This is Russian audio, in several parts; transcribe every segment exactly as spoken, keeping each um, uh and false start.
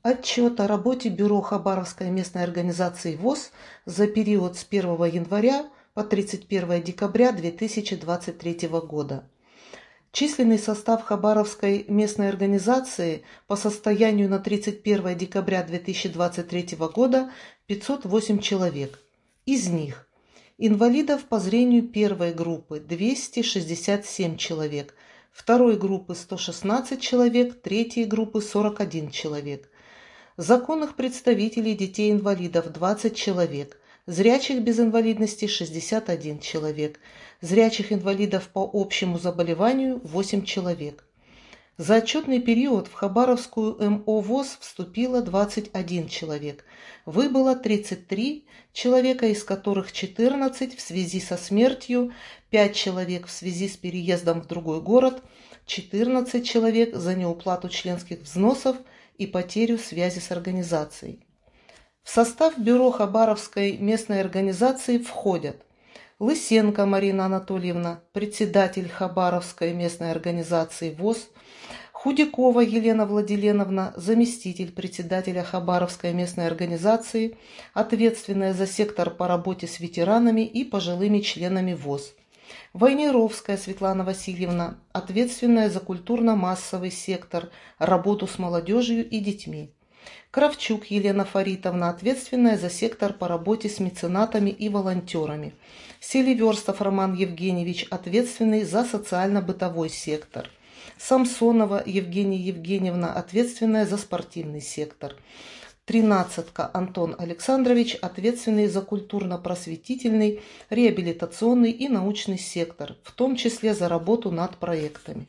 Отчет о работе Бюро Хабаровской местной организации ВОС за период с первого января по тридцать первое декабря две тысячи двадцать третьего года. Численный состав Хабаровской местной организации по состоянию на тридцать первое декабря две тысячи двадцать третьего года пятьсот восемь человек. Из них инвалидов по зрению первой группы двести шестьдесят семь человек, второй группы сто шестнадцать человек, третьей группы сорок один человек. Законных представителей детей-инвалидов двадцать человек, зрячих без инвалидности шестьдесят один человек, зрячих инвалидов по общему заболеванию восемь человек. За отчетный период в Хабаровскую эм о ВОС вступило двадцать один человек, выбыло тридцать три человека, из которых четырнадцать в связи со смертью, пять человек в связи с переездом в другой город, четырнадцать человек за неуплату членских взносов и потерю связи с организацией. В состав бюро Хабаровской местной организации входят Лысенко Марина Анатольевна, председатель Хабаровской местной организации ВОС, Худякова Елена Владиленовна, заместитель председателя Хабаровской местной организации, ответственная за сектор по работе с ветеранами и пожилыми членами ВОС, Войнеровская Светлана Васильевна, ответственная за культурно-массовый сектор, работу с молодежью и детьми, Кравчук Елена Фаритовна, ответственная за сектор по работе с меценатами и волонтерами, Селиверстов Роман Евгеньевич, ответственный за социально-бытовой сектор, Самсонова Евгения Евгеньевна, ответственная за спортивный сектор, Тринадцатка Антон Александрович, ответственный за культурно-просветительный, реабилитационный и научный сектор, в том числе за работу над проектами.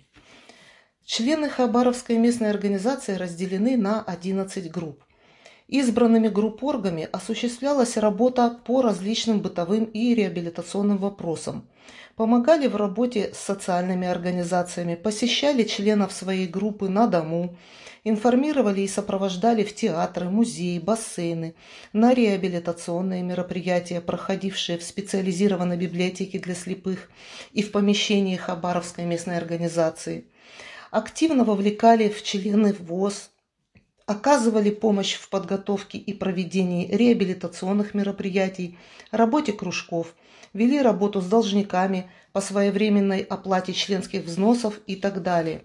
Члены Хабаровской местной организации разделены на одиннадцать групп. Избранными группоргами осуществлялась работа по различным бытовым и реабилитационным вопросам. Помогали в работе с социальными организациями, посещали членов своей группы на дому, информировали и сопровождали в театры, музеи, бассейны, на реабилитационные мероприятия, проходившие в специализированной библиотеке для слепых и в помещении Хабаровской местной организации. Активно вовлекали в члены ВОС, оказывали помощь в подготовке и проведении реабилитационных мероприятий, работе кружков, вели работу с должниками по своевременной оплате членских взносов и так далее.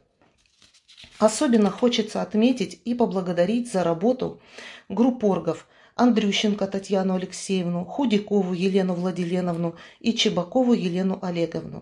Особенно хочется отметить и поблагодарить за работу группоргов Андрющенко Татьяну Алексеевну, Худякову Елену Владиленовну и Чебакову Елену Олеговну.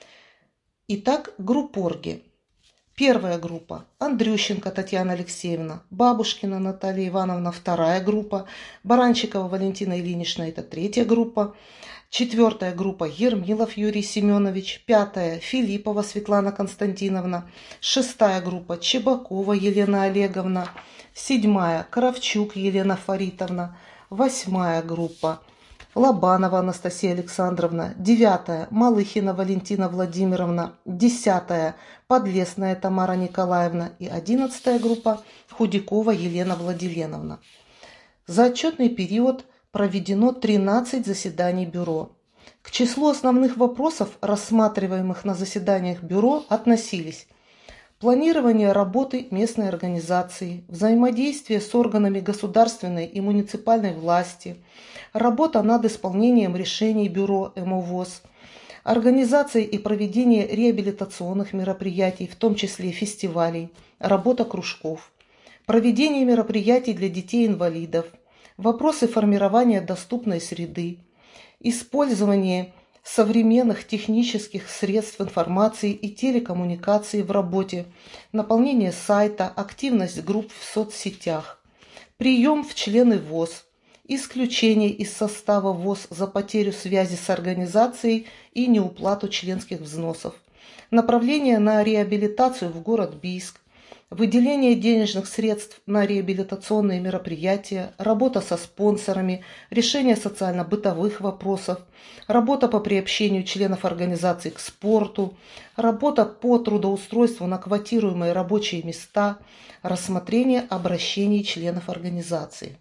Итак, группорги. Первая группа – Андрющенко Татьяна Алексеевна, Бабушкина Наталья Ивановна, вторая группа, Баранчикова Валентина Ильинична – это третья группа, четвертая группа – Ермилов Юрий Семенович, пятая – Филиппова Светлана Константиновна, шестая группа – Чебакова Елена Олеговна, седьмая – Кравчук Елена Фаритовна, восьмая группа – Лобанова Анастасия Александровна, девятая – Малыхина Валентина Владимировна, десятая – Подлесная Тамара Николаевна и одиннадцатая группа – Худякова Елена Владиленовна. За отчетный период проведено тринадцать заседаний бюро. К числу основных вопросов, рассматриваемых на заседаниях бюро, относились планирование работы местной организации, взаимодействие с органами государственной и муниципальной власти, работа над исполнением решений бюро эм о ВОС, организация и проведение реабилитационных мероприятий, в том числе фестивалей, работа кружков, проведение мероприятий для детей-инвалидов, вопросы формирования доступной среды, использование современных технических средств информации и телекоммуникации в работе, наполнение сайта, активность групп в соцсетях, прием в члены ВОС, исключение из состава ВОС за потерю связи с организацией и неуплату членских взносов, направление на реабилитацию в город Бийск, выделение денежных средств на реабилитационные мероприятия, работа со спонсорами, решение социально-бытовых вопросов, работа по приобщению членов организации к спорту, работа по трудоустройству на квотируемые рабочие места, рассмотрение обращений членов организации.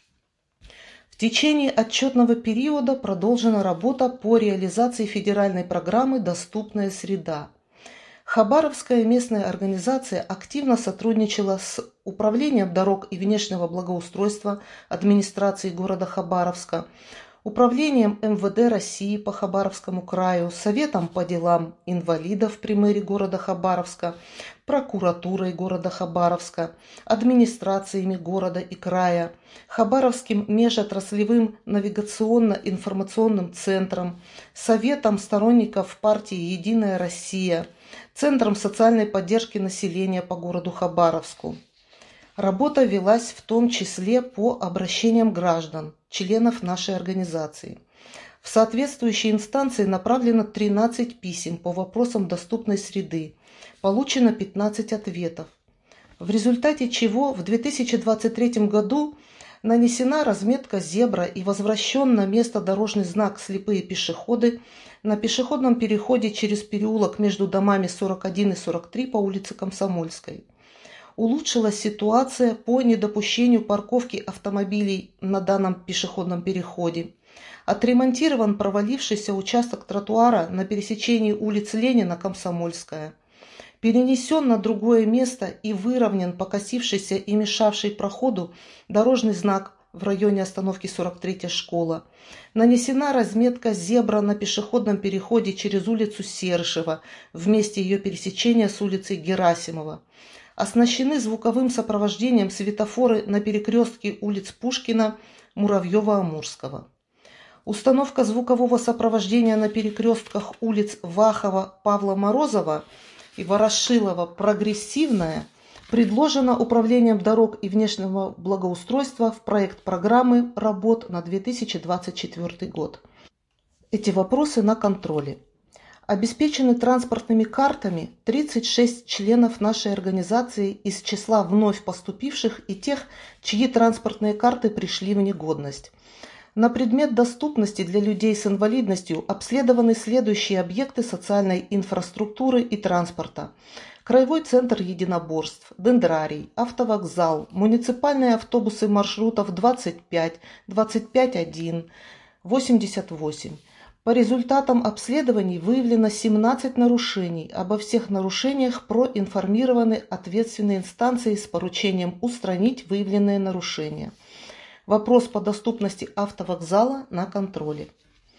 В течение отчетного периода продолжена работа по реализации федеральной программы «Доступная среда». Хабаровская местная организация активно сотрудничала с Управлением дорог и внешнего благоустройства администрации города Хабаровска, Управлением эм вэ дэ России по Хабаровскому краю, Советом по делам инвалидов при мэрии города Хабаровска, прокуратурой города Хабаровска, администрациями города и края, Хабаровским межотраслевым навигационно-информационным центром, Советом сторонников партии «Единая Россия», Центром социальной поддержки населения по городу Хабаровску. Работа велась в том числе по обращениям граждан, членов нашей организации. В соответствующие инстанции направлено тринадцать писем по вопросам доступной среды, получено пятнадцать ответов, в результате чего в две тысячи двадцать третьем году нанесена разметка зебра и возвращен на место дорожный знак «Слепые пешеходы» на пешеходном переходе через переулок между домами сорок один и сорок три по улице Комсомольской. Улучшилась ситуация по недопущению парковки автомобилей на данном пешеходном переходе. Отремонтирован провалившийся участок тротуара на пересечении улиц Ленина Комсомольская. Перенесен на другое место и выровнен покосившийся и мешавший проходу дорожный знак в районе остановки сорок третья школа. Нанесена разметка зебра на пешеходном переходе через улицу Серышева в месте ее пересечения с улицей Герасимова. Оснащены звуковым сопровождением светофоры на перекрестке улиц Пушкина, Муравьева-Амурского. Установка звукового сопровождения на перекрестках улиц Вахова, Павла Морозова и Ворошилова «Прогрессивная» предложена Управлением дорог и внешнего благоустройства в проект программы работ на две тысячи двадцать четвёртый год. Эти вопросы на контроле. Обеспечены транспортными картами тридцать шесть членов нашей организации из числа вновь поступивших и тех, чьи транспортные карты пришли в негодность. На предмет доступности для людей с инвалидностью обследованы следующие объекты социальной инфраструктуры и транспорта: Краевой центр единоборств, Дендрарий, автовокзал, муниципальные автобусы маршрутов двадцать пять, двадцать пять один, восемьдесят восемь. По результатам обследований выявлено семнадцать нарушений. Обо всех нарушениях проинформированы ответственные инстанции с поручением устранить выявленные нарушения. Вопрос по доступности автовокзала на контроле.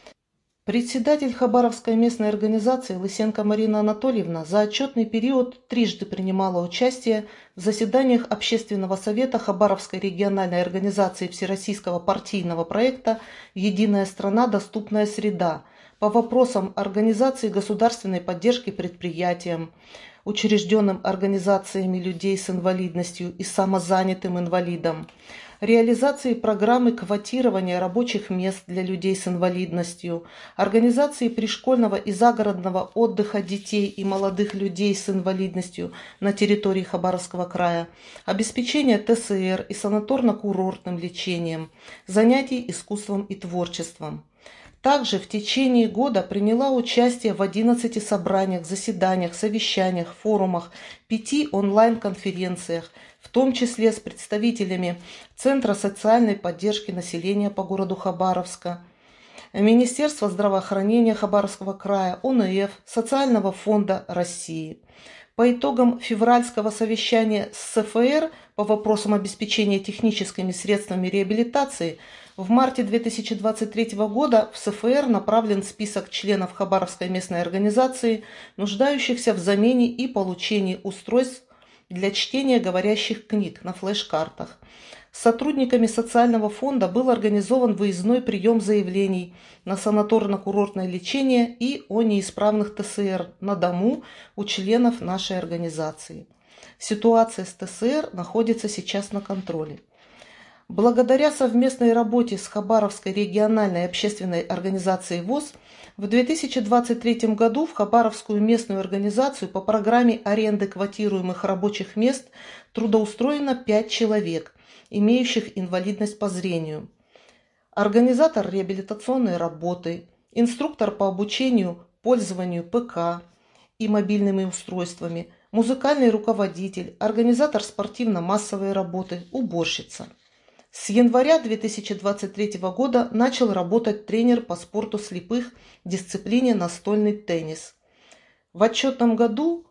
Председатель Хабаровской местной организации Лысенко Марина Анатольевна за отчетный период трижды принимала участие в заседаниях Общественного совета Хабаровской региональной организации Всероссийского партийного проекта «Единая страна. Доступная среда» по вопросам организации государственной поддержки предприятиям, учрежденным организациями людей с инвалидностью и самозанятым инвалидам, реализации программы квотирования рабочих мест для людей с инвалидностью, организации пришкольного и загородного отдыха детей и молодых людей с инвалидностью на территории Хабаровского края, обеспечения тэ эс эр и санаторно-курортным лечением, занятий искусством и творчеством. Также в течение года приняла участие в одиннадцати собраниях, заседаниях, совещаниях, форумах, пяти онлайн-конференциях, в том числе с представителями Центра социальной поддержки населения по городу Хабаровска, Министерства здравоохранения Хабаровского края, о эн эф, Социального фонда России. По итогам февральского совещания с эс эф эр по вопросам обеспечения техническими средствами реабилитации в марте две тысячи двадцать третьего года в эс эф эр направлен список членов Хабаровской местной организации, нуждающихся в замене и получении устройств для чтения говорящих книг на флеш-картах. С сотрудниками социального фонда был организован выездной прием заявлений на санаторно-курортное лечение и о неисправных тэ эс эр на дому у членов нашей организации. Ситуация с тэ эс эр находится сейчас на контроле. Благодаря совместной работе с Хабаровской региональной общественной организацией ВОС в две тысячи двадцать третьем году в Хабаровскую местную организацию по программе аренды квотируемых рабочих мест трудоустроено пять человек, имеющих инвалидность по зрению. Организатор реабилитационной работы, инструктор по обучению пользованию пэ ка и мобильными устройствами, музыкальный руководитель, организатор спортивно-массовой работы, уборщица. С января две тысячи двадцать третьего года начал работать тренер по спорту слепых в дисциплине настольный теннис. В отчетном году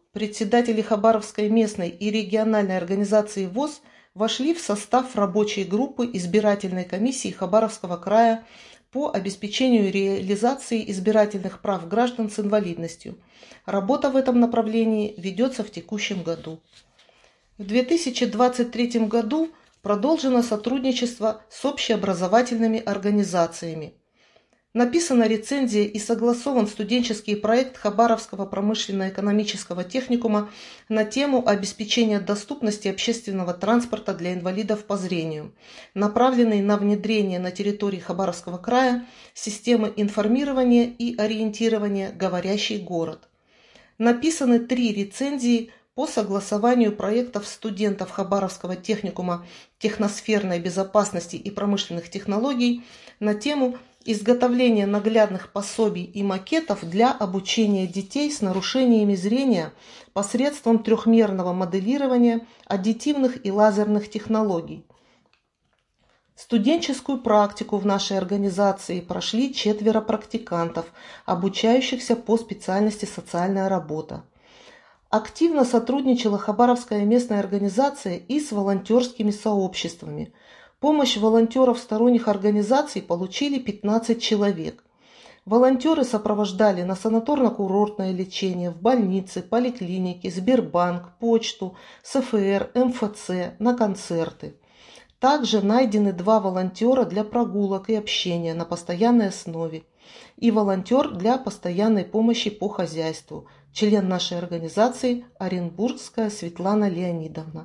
председатели Хабаровской местной и региональной организации ВОС вошли в состав рабочей группы избирательной комиссии Хабаровского края по обеспечению реализации избирательных прав граждан с инвалидностью. Работа в этом направлении ведется в текущем году. В две тысячи двадцать третьем году продолжено сотрудничество с общеобразовательными организациями. Написана рецензия и согласован студенческий проект Хабаровского промышленно-экономического техникума на тему обеспечения доступности общественного транспорта для инвалидов по зрению, направленный на внедрение на территории Хабаровского края системы информирования и ориентирования «Говорящий город». Написаны три рецензии по согласованию проектов студентов Хабаровского техникума техносферной безопасности и промышленных технологий на тему изготовления наглядных пособий и макетов для обучения детей с нарушениями зрения посредством трехмерного моделирования аддитивных и лазерных технологий. Студенческую практику в нашей организации прошли четверо практикантов, обучающихся по специальности «Социальная работа». Активно сотрудничала Хабаровская местная организация и с волонтерскими сообществами. Помощь волонтеров сторонних организаций получили пятнадцать человек. Волонтеры сопровождали на санаторно-курортное лечение, в больницы, поликлиники, Сбербанк, почту, СФР, МФЦ, на концерты. Также найдены два волонтера для прогулок и общения на постоянной основе и волонтер для постоянной помощи по хозяйству, член нашей организации Оренбургская Светлана Леонидовна.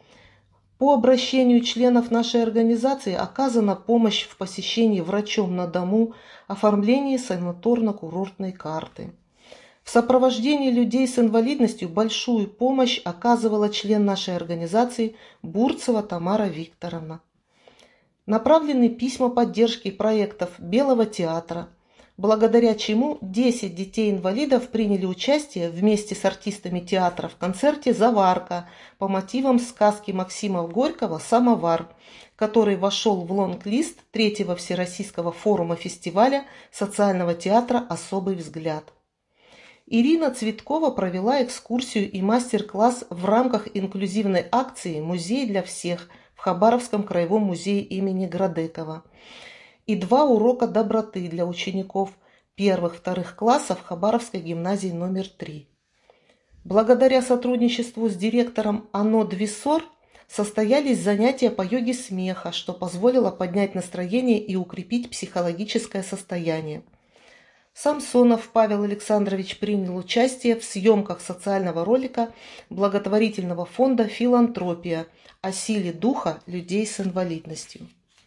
По обращению членов нашей организации оказана помощь в посещении врачом на дому, оформлении санаторно-курортной карты. В сопровождении людей с инвалидностью большую помощь оказывала член нашей организации Бурцева Тамара Викторовна. Направлены письма поддержки проектов Белого театра, благодаря чему десять детей-инвалидов приняли участие вместе с артистами театра в концерте «Заварка» по мотивам сказки Максима Горького «Самовар», который вошел в лонг-лист третьего Всероссийского форума фестиваля социального театра «Особый взгляд». Ирина Цветкова провела экскурсию и мастер-класс в рамках инклюзивной акции «Музей для всех» в Хабаровском краевом музее имени Градекова и два урока доброты для учеников первых-вторых классов Хабаровской гимназии номер три. Благодаря сотрудничеству с директором Ано Двисор состоялись занятия по йоге смеха, что позволило поднять настроение и укрепить психологическое состояние. Самсонов Павел Александрович принял участие в съемках социального ролика благотворительного фонда «Филантропия» о силе духа людей с инвалидностью.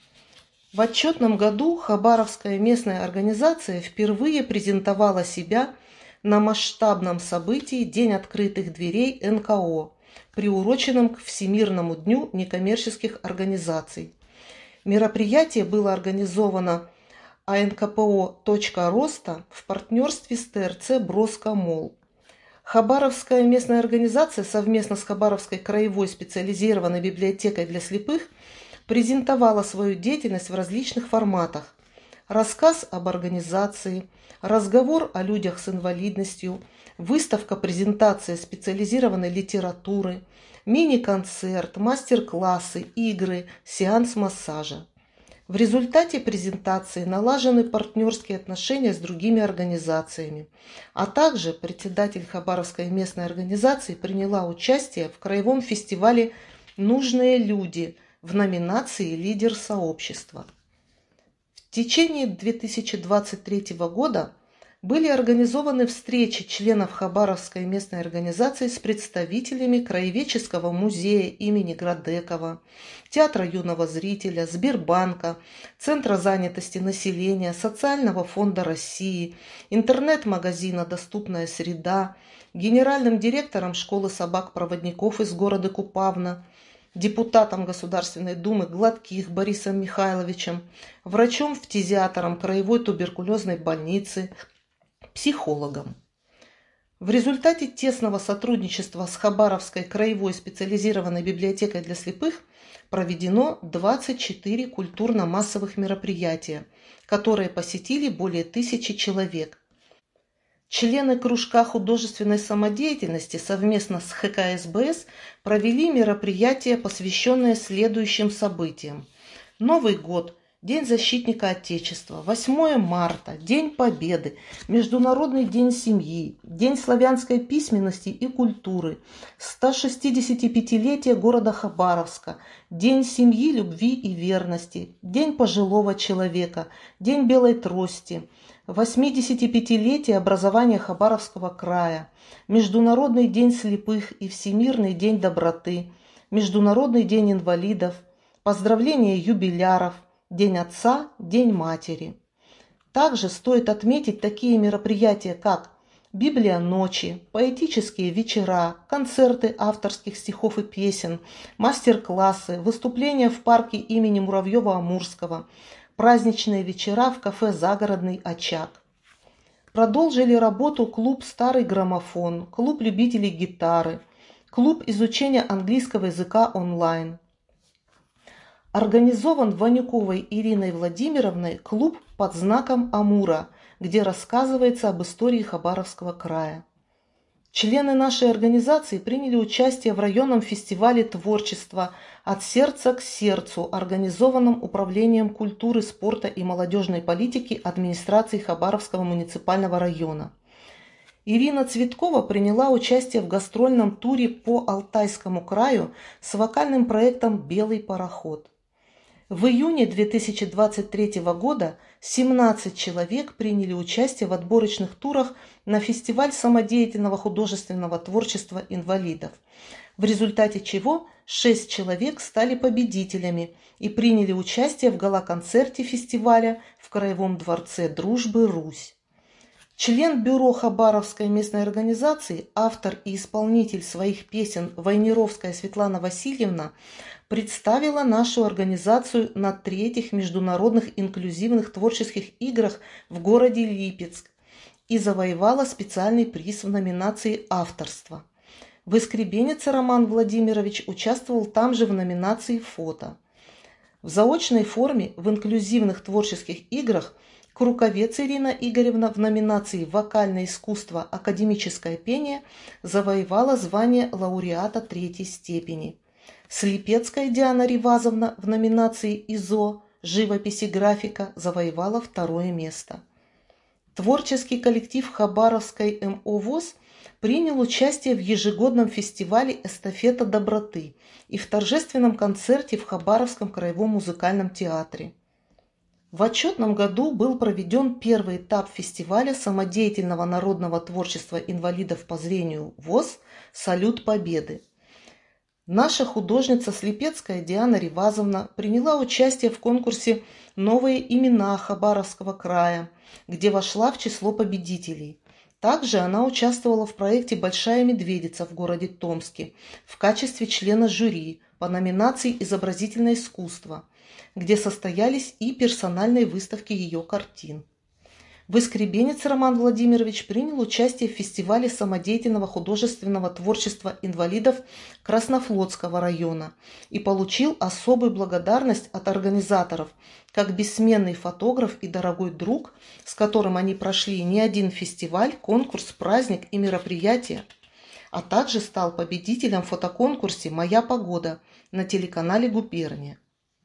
В отчетном году Хабаровская местная организация впервые презентовала себя на масштабном событии «День открытых дверей эн ка о», приуроченном к Всемирному дню некоммерческих организаций. Мероприятие было организовано а эн ка пэ о «Точка роста» в партнерстве с тэ эр цэ «Броскомол». Хабаровская местная организация совместно с Хабаровской краевой специализированной библиотекой для слепых презентовала свою деятельность в различных форматах. Рассказ об организации, разговор о людях с инвалидностью, выставка-презентация специализированной литературы, мини-концерт, мастер-классы, игры, сеанс массажа. В результате презентации налажены партнерские отношения с другими организациями, а также председатель Хабаровской местной организации приняла участие в краевом фестивале «Нужные люди» в номинации «Лидер сообщества». В течение две тысячи двадцать третьего года были организованы встречи членов Хабаровской местной организации с представителями Краеведческого музея имени Градекова, Театра юного зрителя, Сбербанка, Центра занятости населения, Социального фонда России, интернет-магазина «Доступная среда», генеральным директором школы собак-проводников из города Купавна, депутатом Государственной Думы Гладких Борисом Михайловичем, врачом-фтизиатором Краевой туберкулезной больницы, психологом. В результате тесного сотрудничества с Хабаровской краевой специализированной библиотекой для слепых проведено двадцать четыре культурно-массовых мероприятия, которые посетили более тысячи человек. Члены кружка художественной самодеятельности совместно с ха ка эс бэ эс провели мероприятия, посвященные следующим событиям. Новый год, День защитника Отечества, восьмое марта, День Победы, Международный день семьи, День славянской письменности и культуры, стошестидесятипятилетие города Хабаровска, День семьи, любви и верности, День пожилого человека, День белой трости, восьмидесятипятилетие образования Хабаровского края, Международный день слепых и Всемирный день доброты, Международный день инвалидов, поздравления юбиляров, День отца, День матери. Также стоит отметить такие мероприятия, как Библия ночи, поэтические вечера, концерты авторских стихов и песен, мастер-классы, выступления в парке имени Муравьева-Амурского, праздничные вечера в кафе «Загородный очаг». Продолжили работу клуб «Старый граммофон», клуб любителей гитары, клуб изучения английского языка онлайн. Организован Ванюковой Ириной Владимировной клуб под знаком Амура, где рассказывается об истории Хабаровского края. Члены нашей организации приняли участие в районном фестивале творчества «От сердца к сердцу», организованном Управлением культуры, спорта и молодежной политики администрации Хабаровского муниципального района. Ирина Цветкова приняла участие в гастрольном туре по Алтайскому краю с вокальным проектом «Белый пароход». В июне две тысячи двадцать третьего года семнадцать человек приняли участие в отборочных турах на фестиваль самодеятельного художественного творчества инвалидов, в результате чего шесть человек стали победителями и приняли участие в гала-концерте фестиваля в Краевом дворце дружбы «Русь». Член бюро Хабаровской местной организации, автор и исполнитель своих песен Войнеровская Светлана Васильевна представила нашу организацию на третьих международных инклюзивных творческих играх в городе Липецк и завоевала специальный приз в номинации «Авторство». Выскребенец Роман Владимирович участвовал там же в номинации «Фото». В заочной форме в инклюзивных творческих играх Круковец Ирина Игоревна в номинации «Вокальное искусство. Академическое пение» завоевала звание лауреата третьей степени. Слепецкая Диана Ривазовна в номинации «ИЗО. Живопись и графика» завоевала второе место. Творческий коллектив Хабаровской эм о ВОС принял участие в ежегодном фестивале «Эстафета доброты» и в торжественном концерте в Хабаровском краевом музыкальном театре. В отчетном году был проведен первый этап фестиваля самодеятельного народного творчества инвалидов по зрению ВОС «Салют Победы». Наша художница слепецкая Диана Ривазовна приняла участие в конкурсе «Новые имена Хабаровского края», где вошла в число победителей. Также она участвовала в проекте «Большая медведица» в городе Томске в качестве члена жюри по номинации «Изобразительное искусство», где состоялись и персональные выставки ее картин. Выскребенец Роман Владимирович принял участие в фестивале самодеятельного художественного творчества инвалидов Краснофлотского района и получил особую благодарность от организаторов, как бессменный фотограф и дорогой друг, с которым они прошли не один фестиваль, конкурс, праздник и мероприятия, а также стал победителем в фотоконкурсе «Моя погода» на телеканале «Губерния».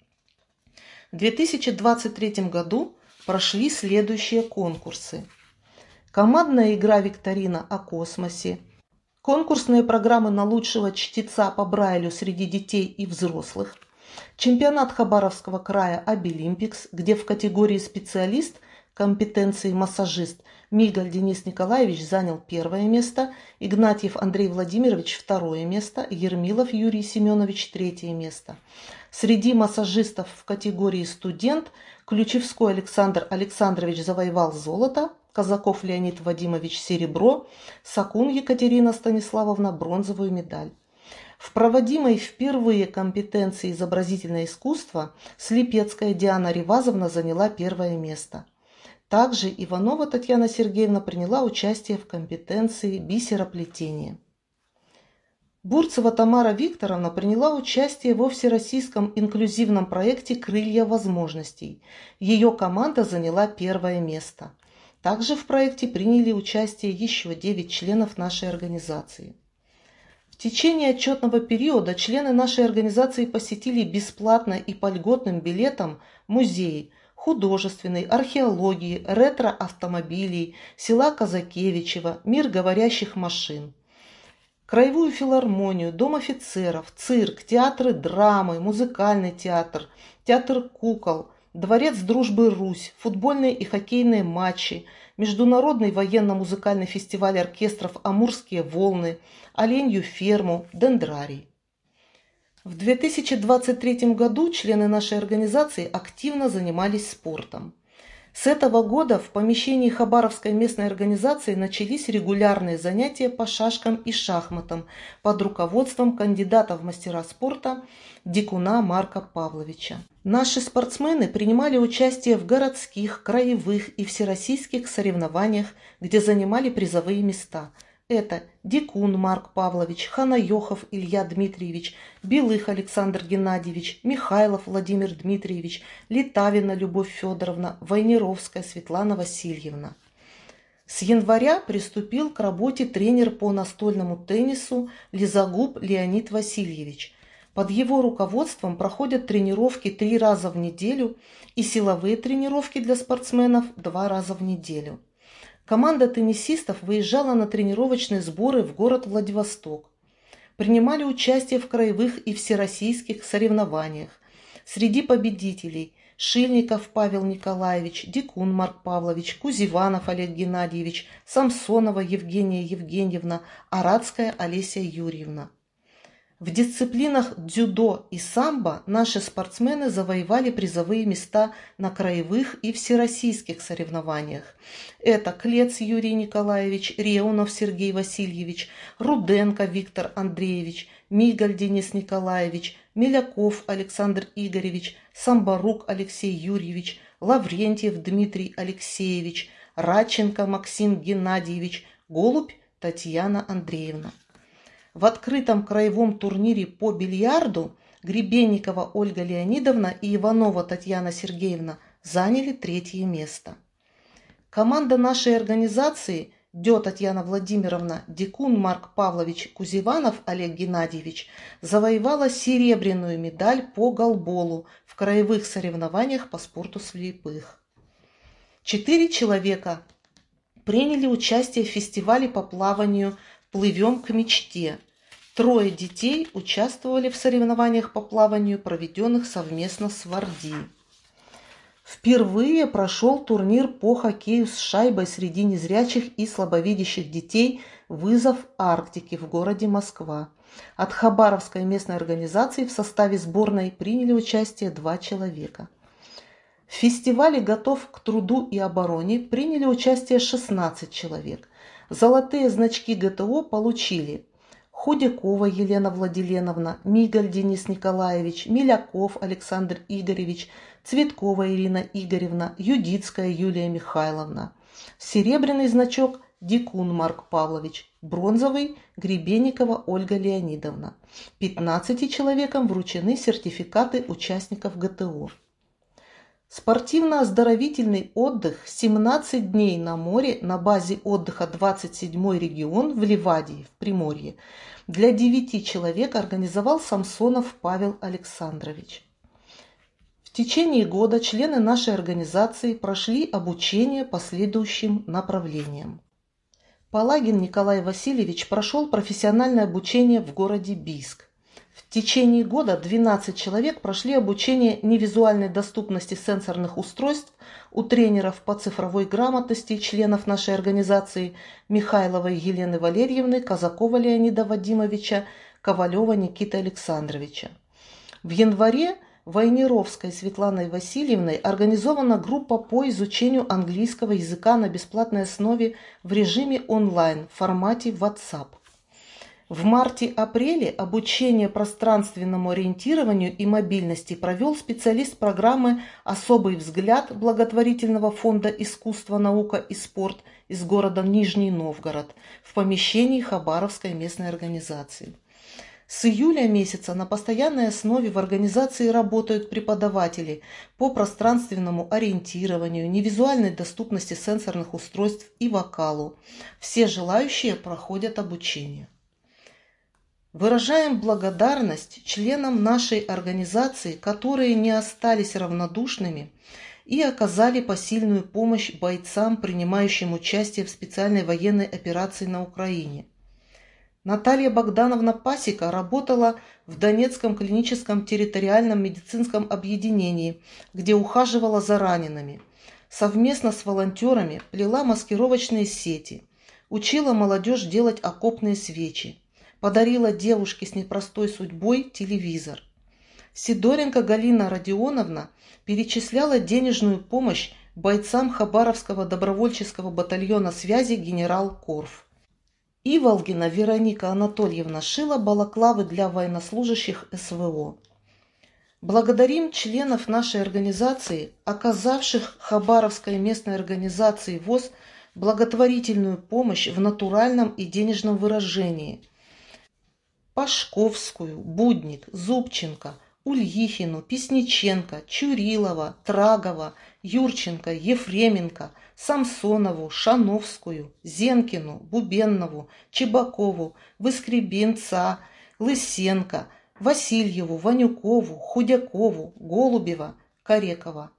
В две тысячи двадцать третьем году прошли следующие конкурсы. Командная игра «Викторина о космосе», конкурсные программы на лучшего чтеца по Брайлю среди детей и взрослых, чемпионат Хабаровского края «Обилимпикс», где в категории «Специалист» компетенции массажист Мигаль Денис Николаевич занял первое место, Игнатьев Андрей Владимирович второе место, Ермилов Юрий Семенович третье место. Среди массажистов в категории «Студент» Ключевской Александр Александрович завоевал золото, Казаков Леонид Вадимович серебро, Сакун Екатерина Станиславовна бронзовую медаль. В проводимой впервые компетенции изобразительное искусство Слепецкая Диана Ривазовна заняла первое место. Также Иванова Татьяна Сергеевна приняла участие в компетенции бисероплетения. Бурцева Тамара Викторовна приняла участие во всероссийском инклюзивном проекте «Крылья возможностей». Ее команда заняла первое место. Также в проекте приняли участие еще девять членов нашей организации. В течение отчетного периода члены нашей организации посетили бесплатно и по льготным билетам музеи художественной, археологии, ретро-автомобилей, села Казакевичево, мир говорящих машин, краевую филармонию, дом офицеров, цирк, театры драмы, музыкальный театр, театр кукол, дворец дружбы Русь, футбольные и хоккейные матчи, международный военно-музыкальный фестиваль оркестров «Амурские волны», оленью ферму, дендрарий. В две тысячи двадцать третьем году члены нашей организации активно занимались спортом. С этого года в помещении Хабаровской местной организации начались регулярные занятия по шашкам и шахматам под руководством кандидата в мастера спорта Дикуна Марка Павловича. Наши спортсмены принимали участие в городских, краевых и всероссийских соревнованиях, где занимали призовые места. Это Дикун Марк Павлович, Ханайохов Илья Дмитриевич, Белых Александр Геннадьевич, Михайлов Владимир Дмитриевич, Литавина Любовь Федоровна, Войнеровская Светлана Васильевна. С января приступил к работе тренер по настольному теннису Лизагуб Леонид Васильевич. Под его руководством проходят тренировки три раза в неделю и силовые тренировки для спортсменов два раза в неделю. Команда теннисистов выезжала на тренировочные сборы в город Владивосток. Принимали участие в краевых и всероссийских соревнованиях. Среди победителей Шильников Павел Николаевич, Дикун Марк Павлович, Кузиванов Олег Геннадьевич, Самсонова Евгения Евгеньевна, Арадская Олеся Юрьевна. В дисциплинах дзюдо и самбо наши спортсмены завоевали призовые места на краевых и всероссийских соревнованиях. Это Клец Юрий Николаевич, Реунов Сергей Васильевич, Руденко Виктор Андреевич, Мигаль Денис Николаевич, Миляков Александр Игоревич, Самборук Алексей Юрьевич, Лаврентьев Дмитрий Алексеевич, Радченко Максим Геннадьевич, Голубь Татьяна Андреевна. В открытом краевом турнире по бильярду Гребенникова Ольга Леонидовна и Иванова Татьяна Сергеевна заняли третье место. Команда нашей организации Дё Татьяна Владимировна, Дикун Марк Павлович, Кузиванов Олег Геннадьевич завоевала серебряную медаль по голболу в краевых соревнованиях по спорту слепых. Четыре человека приняли участие в фестивале по плаванию «Плывем к мечте». Трое детей участвовали в соревнованиях по плаванию, проведенных совместно с Варди. Впервые прошел турнир по хоккею с шайбой среди незрячих и слабовидящих детей «Вызов Арктики» в городе Москва. От Хабаровской местной организации в составе сборной приняли участие два человека. В фестивале «Готов к труду и обороне» приняли участие шестнадцать человек. Золотые значки ГТО получили Худякова Елена Владиленовна, Мигаль Денис Николаевич, Миляков Александр Игоревич, Цветкова Ирина Игоревна, Юдицкая Юлия Михайловна. Серебряный значок Дикун Марк Павлович, бронзовый Гребенникова Ольга Леонидовна. пятнадцати человекам вручены сертификаты участников ГТО. Спортивно-оздоровительный отдых семнадцать дней на море на базе отдыха двадцать седьмой регион в Ливадии, в Приморье, для девяти человек организовал Самсонов Павел Александрович. В течение года члены нашей организации прошли обучение по следующим направлениям. Палагин Николай Васильевич прошел профессиональное обучение в городе Бийск. В течение года двенадцать человек прошли обучение невизуальной доступности сенсорных устройств у тренеров по цифровой грамотности членов нашей организации Михайловой Елены Валерьевны, Казакова Леонида Вадимовича, Ковалева Никиты Александровича. В январе Войнеровской Светланой Васильевной организована группа по изучению английского языка на бесплатной основе в режиме онлайн в формате WhatsApp. В марте-апреле обучение пространственному ориентированию и мобильности провел специалист программы «Особый взгляд» благотворительного фонда «Искусство, наука и спорт» из города Нижний Новгород в помещении Хабаровской местной организации. С июля месяца на постоянной основе в организации работают преподаватели по пространственному ориентированию, невизуальной доступности сенсорных устройств и вокалу. Все желающие проходят обучение. Выражаем благодарность членам нашей организации, которые не остались равнодушными и оказали посильную помощь бойцам, принимающим участие в специальной военной операции на Украине. Наталья Богдановна Пасека работала в Донецком клиническом территориальном медицинском объединении, где ухаживала за ранеными. Совместно с волонтерами плела маскировочные сети, учила молодежь делать окопные свечи, подарила девушке с непростой судьбой телевизор. Сидоренко Галина Родионовна перечисляла денежную помощь бойцам Хабаровского добровольческого батальона связи «Генерал Корф». Иволгина Вероника Анатольевна шила балаклавы для военнослужащих эс вэ о. Благодарим членов нашей организации, оказавших Хабаровской местной организации ВОС благотворительную помощь в натуральном и денежном выражении. Пашковскую, Будник, Зубченко, Ульихину, Песниченко, Чурилова, Трагова, Юрченко, Ефременко, Самсонову, Шановскую, Зенкину, Бубеннову, Чебакову, Выскребенца, Лысенко, Васильеву, Ванюкову, Худякову, Голубева, Корекова.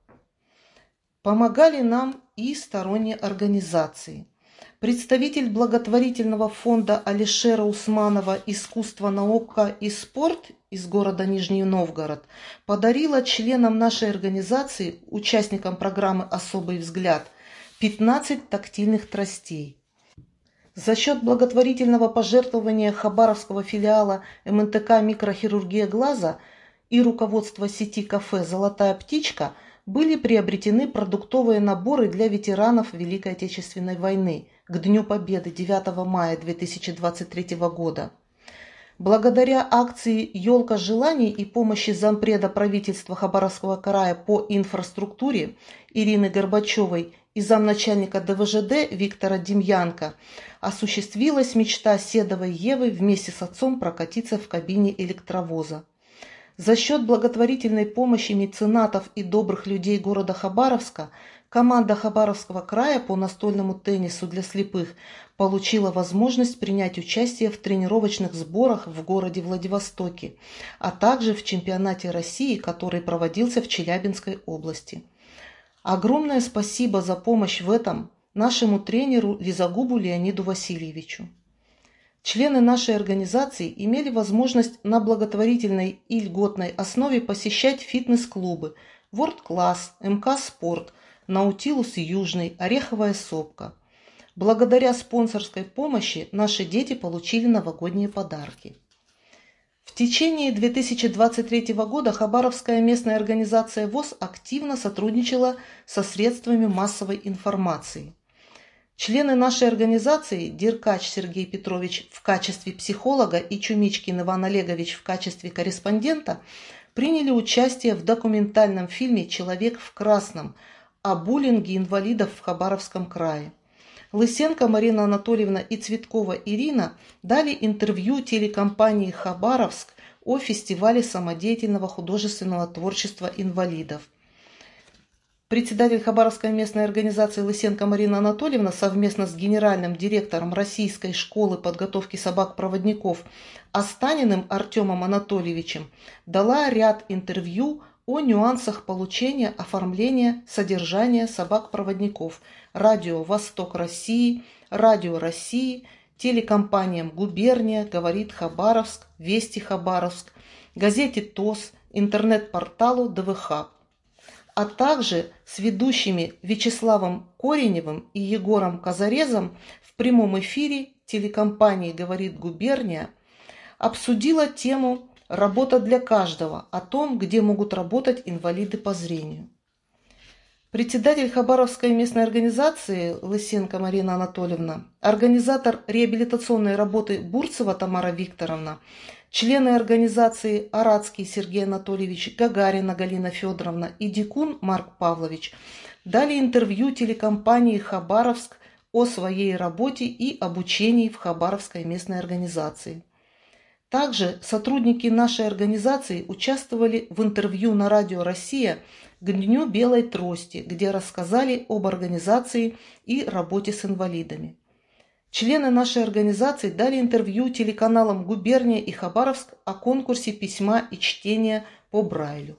Помогали нам и сторонние организации. Представитель благотворительного фонда Алишера Усманова «Искусство, наука и спорт» из города Нижний Новгород подарила членам нашей организации, участникам программы «Особый взгляд», пятнадцать тактильных тростей. За счет благотворительного пожертвования Хабаровского филиала эм эн тэ ка «Микрохирургия глаза» и руководства сети кафе «Золотая птичка» были приобретены продуктовые наборы для ветеранов Великой Отечественной войны к Дню Победы девятого мая две тысячи двадцать третьего года. Благодаря акции «Елка желаний» и помощи зампреда правительства Хабаровского края по инфраструктуре Ирины Горбачевой и замначальника дэ вэ жэ дэ Виктора Демьянко осуществилась мечта Седовой Евы вместе с отцом прокатиться в кабине электровоза. За счет благотворительной помощи меценатов и добрых людей города Хабаровска команда Хабаровского края по настольному теннису для слепых получила возможность принять участие в тренировочных сборах в городе Владивостоке, а также в чемпионате России, который проводился в Челябинской области. Огромное спасибо за помощь в этом нашему тренеру Лизагубу Леониду Васильевичу. Члены нашей организации имели возможность на благотворительной и льготной основе посещать фитнес-клубы World Class, эм ка Спорт, Наутилус Южный, Ореховая Сопка. Благодаря спонсорской помощи наши дети получили новогодние подарки. В течение две тысячи двадцать третьего года Хабаровская местная организация ВОС активно сотрудничала со средствами массовой информации. Члены нашей организации Деркач Сергей Петрович в качестве психолога и Чумичкин Иван Олегович в качестве корреспондента приняли участие в документальном фильме «Человек в красном» о буллинге инвалидов в Хабаровском крае. Лысенко Марина Анатольевна и Цветкова Ирина дали интервью телекомпании «Хабаровск» о фестивале самодеятельного художественного творчества инвалидов. Председатель Хабаровской местной организации Лысенко Марина Анатольевна совместно с генеральным директором Российской школы подготовки собак-проводников Останиным Артемом Анатольевичем дала ряд интервью о нюансах получения, оформления, содержания собак-проводников радио «Восток России», радио России, телекомпаниям «Губерния», «Говорит Хабаровск», «Вести Хабаровск», газете ТОС, интернет-порталу дэ вэ ха, а также с ведущими Вячеславом Кореневым и Егором Казарезом в прямом эфире телекомпании «Говорит Губерния» обсудила тему «Работа для каждого», о том, где могут работать инвалиды по зрению. Председатель Хабаровской местной организации Лысенко Марина Анатольевна, организатор реабилитационной работы Бурцева Тамара Викторовна, члены организации Арадский Сергей Анатольевич, Гагарина Галина Федоровна и Дикун Марк Павлович дали интервью телекомпании «Хабаровск» о своей работе и обучении в Хабаровской местной организации. Также сотрудники нашей организации участвовали в интервью на радио «Россия» к Дню Белой Трости, где рассказали об организации и работе с инвалидами. Члены нашей организации дали интервью телеканалам «Губерния» и «Хабаровск» о конкурсе письма и чтения по Брайлю.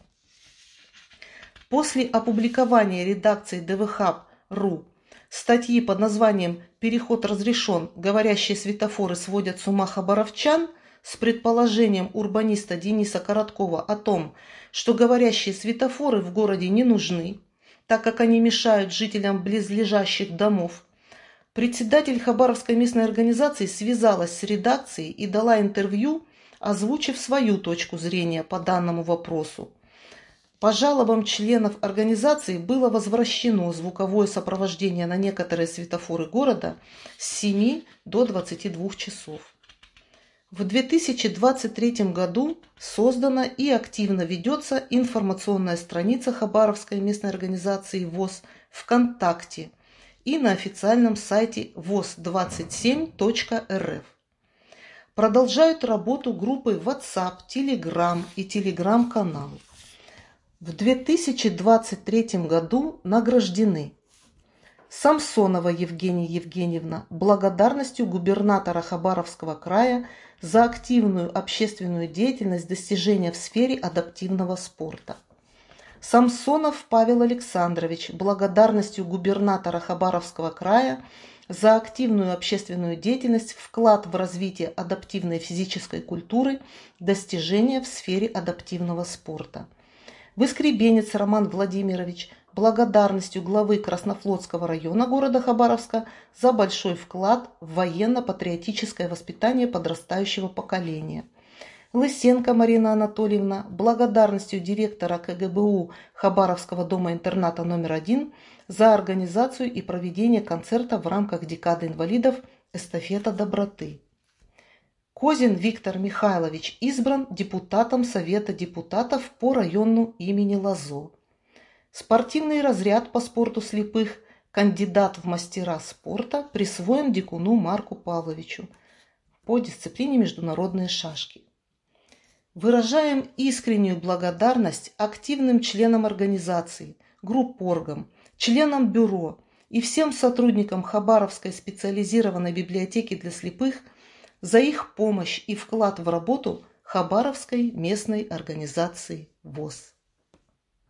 После опубликования редакцией дэ вэ хаб точка ру статьи под названием «Переход разрешен. Говорящие светофоры сводят с ума хабаровчан» с предположением урбаниста Дениса Короткова о том, что говорящие светофоры в городе не нужны, так как они мешают жителям близлежащих домов, председатель Хабаровской местной организации связалась с редакцией и дала интервью, озвучив свою точку зрения по данному вопросу. По жалобам членов организации было возвращено звуковое сопровождение на некоторые светофоры города с семи до двадцати двух часов. В две тысячи двадцать третьем году создана и активно ведется информационная страница Хабаровской местной организации ВОС ВКонтакте и на официальном сайте воз двадцать семь точка эр эф. Продолжают работу группы WhatsApp, Telegram и Telegram-канал. В две тысячи двадцать третьем году награждены Самсонова Евгения Евгеньевна благодарностью губернатора Хабаровского края за активную общественную деятельность, достижения в сфере адаптивного спорта. Самсонов Павел Александрович благодарностью губернатора Хабаровского края за активную общественную деятельность, вклад в развитие адаптивной физической культуры, достижения в сфере адаптивного спорта. Выскребенец Роман Владимирович благодарностью главы Краснофлотского района города Хабаровска за большой вклад в военно-патриотическое воспитание подрастающего поколения. Лысенко Марина Анатольевна благодарностью директора ка гэ бэ у Хабаровского дома-интерната номер один за организацию и проведение концерта в рамках декады инвалидов «Эстафета доброты». Козин Виктор Михайлович избран депутатом Совета депутатов по району имени Лозо. Спортивный разряд по спорту слепых, кандидат в мастера спорта, присвоен Дикуну Марку Павловичу по дисциплине международные шашки. Выражаем искреннюю благодарность активным членам организации, группоргам, членам бюро и всем сотрудникам Хабаровской специализированной библиотеки для слепых за их помощь и вклад в работу Хабаровской местной организации ВОС.